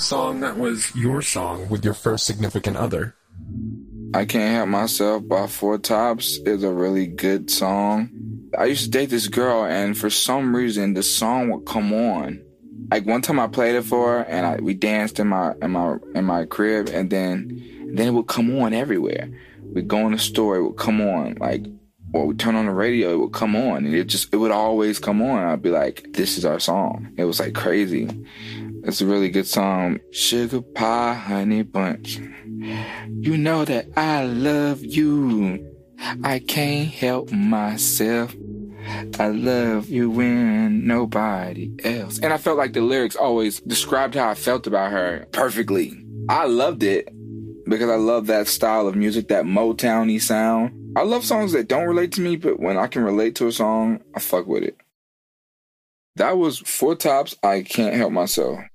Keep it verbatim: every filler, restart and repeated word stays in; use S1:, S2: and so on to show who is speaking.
S1: song that was your song with your first significant other?
S2: I Can't Help Myself by Four Tops is a really good song. I used to date this girl, and for some reason, the song would come on. Like one time I played it for her, and I, we danced in my in my in my crib, and then then it would come on everywhere. We'd go in the store, it would come on, like, or we'd turn on the radio, it would come on, and it just it would always come on. I'd be like, "This is our song." It was like crazy. It's a really good song. Sugar pie, honey bunch. You know that I love you. I can't help myself. I love you when nobody else. And I felt like the lyrics always described how I felt about her perfectly. I loved it because I love that style of music, that Motown-y sound. I love songs that don't relate to me, but when I can relate to a song, I fuck with it. That was Four Tops, I Can't Help Myself.